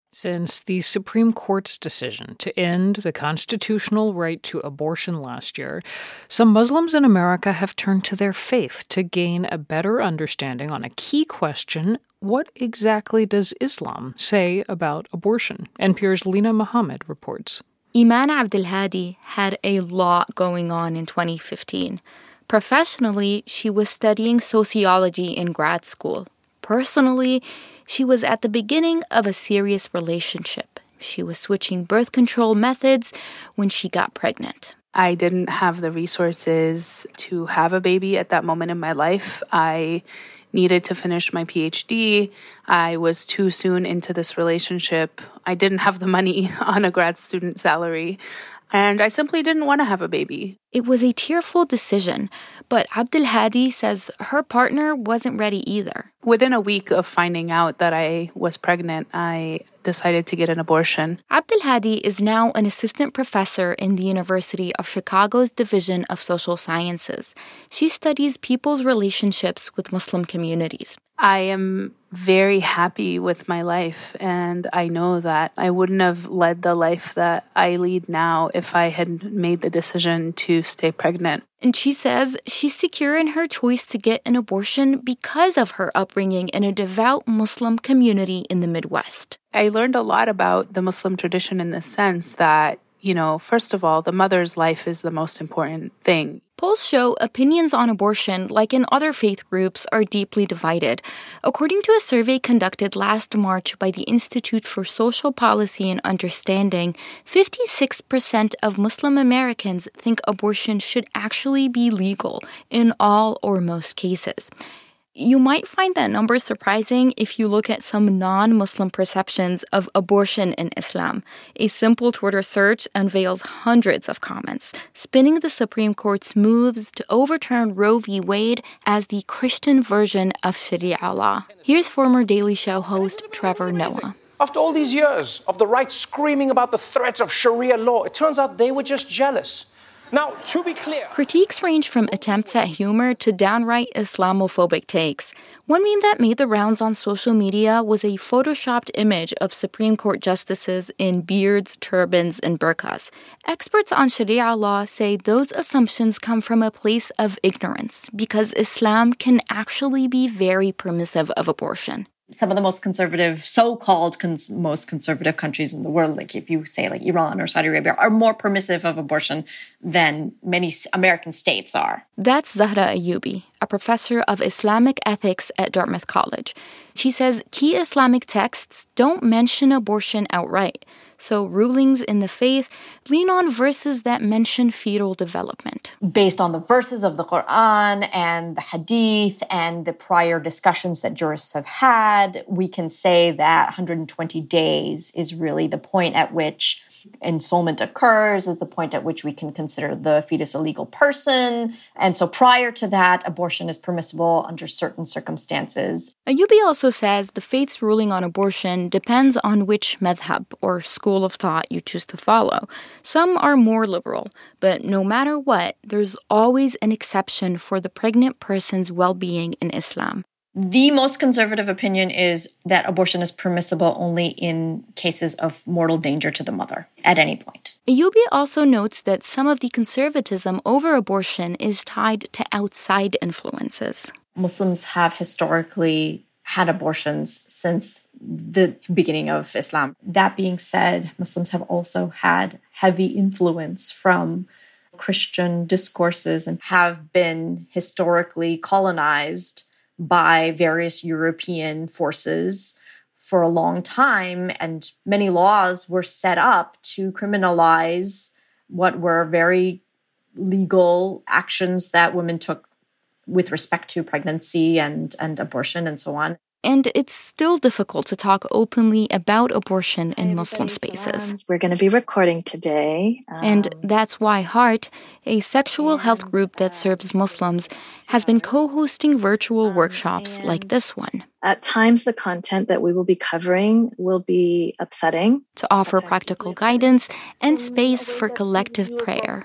Since the Supreme Court's decision to end the constitutional right to abortion last year, some Muslims in America have turned to their faith to gain a better understanding on a key question: what exactly does Islam say about abortion? NPR's Lina Mohammed reports. Iman Abdelhadi had a lot going on in 2015. Professionally, she was studying sociology in grad school. Personally, she was at the beginning of a serious relationship. She was switching birth control methods when she got pregnant. I didn't have the resources to have a baby at that moment in my life. I needed to finish my PhD. I was too soon into this relationship. I didn't have the money on a grad student salary. And I simply didn't want to have a baby. It was a tearful decision, but Abdelhadi says her partner wasn't ready either. Within a week of finding out that I was pregnant, I decided to get an abortion. Abdelhadi is now an assistant professor in the University of Chicago's Division of Social Sciences. She studies people's relationships with Muslim communities. I am very happy with my life, and I know that I wouldn't have led the life that I lead now if I had made the decision to stay pregnant. And she says she's secure in her choice to get an abortion because of her upbringing in a devout Muslim community in the Midwest. I learned a lot about the Muslim tradition in the sense that, first of all, the mother's life is the most important thing. Polls show opinions on abortion, like in other faith groups, are deeply divided. According to a survey conducted last March by the Institute for Social Policy and Understanding, 56% of Muslim Americans think abortion should actually be legal in all or most cases. You might find that number surprising if you look at some non-Muslim perceptions of abortion in Islam. A simple Twitter search unveils hundreds of comments, spinning the Supreme Court's moves to overturn Roe v. Wade as the Christian version of Sharia law. Here's former Daily Show host Trevor Noah. After all these years of the right screaming about the threats of Sharia law, it turns out they were just jealous. Now, to be clear... Critiques range from attempts at humor to downright Islamophobic takes. One meme that made the rounds on social media was a photoshopped image of Supreme Court justices in beards, turbans, and burqas. Experts on Sharia law say those assumptions come from a place of ignorance because Islam can actually be very permissive of abortion. Some of the most conservative, so-called most conservative countries in the world, like if you say like Iran or Saudi Arabia, are more permissive of abortion than many American states are. That's Zahra Ayubi, a professor of Islamic ethics at Dartmouth College. She says key Islamic texts don't mention abortion outright, so rulings in the faith lean on verses that mention fetal development. Based on the verses of the Quran and the Hadith and the prior discussions that jurists have had, we can say that 120 days is really the point at which ensoulment occurs, is the point at which we can consider the fetus a legal person. And so prior to that, abortion is permissible under certain circumstances. Ayubi also says the faith's ruling on abortion depends on which madhab or school of thought you choose to follow. Some are more liberal, but no matter what, there's always an exception for the pregnant person's well-being in Islam. The most conservative opinion is that abortion is permissible only in cases of mortal danger to the mother at any point. Ayubi also notes that some of the conservatism over abortion is tied to outside influences. Muslims have historically had abortions since the beginning of Islam. That being said, Muslims have also had heavy influence from Christian discourses and have been historically colonized by various European forces for a long time, and many laws were set up to criminalize what were very legal actions that women took with respect to pregnancy and abortion and so on. And it's still difficult to talk openly about abortion in Muslim spaces. We're going to be recording today. And that's why Heart, a sexual health group that serves Muslims, has been co-hosting virtual workshops like this one. At times, the content that we will be covering will be upsetting. To offer practical guidance and space for collective prayer.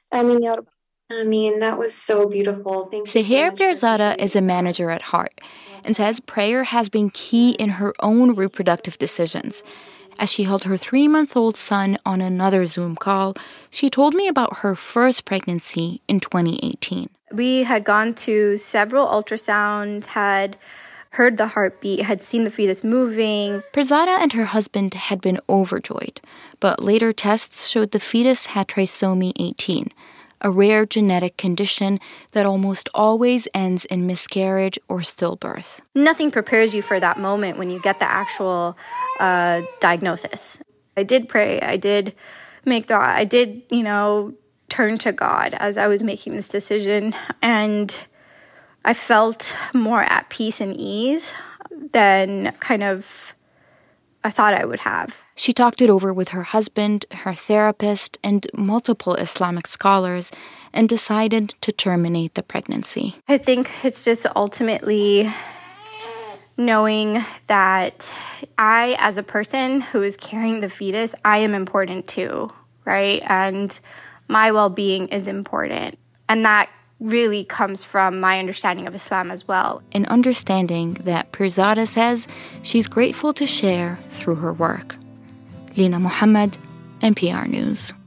That was so beautiful. Seher Perzada is a manager at Heart and says prayer has been key in her own reproductive decisions. As she held her 3-month-old son on another Zoom call, she told me about her first pregnancy in 2018. We had gone to several ultrasounds, had heard the heartbeat, had seen the fetus moving. Pirzada and her husband had been overjoyed, but later tests showed the fetus had trisomy 18, a rare genetic condition that almost always ends in miscarriage or stillbirth. Nothing prepares you for that moment when you get the actual diagnosis. I did pray. I did make dua. I did, turn to God as I was making this decision. And I felt more at peace and ease than I thought I would have. She talked it over with her husband, her therapist, and multiple Islamic scholars, and decided to terminate the pregnancy. I think it's just ultimately knowing that I, as a person who is carrying the fetus, I am important too, right? And my well-being is important. And that really comes from my understanding of Islam as well. An understanding that Pirzada says she's grateful to share through her work. Lina Mohammed, NPR News.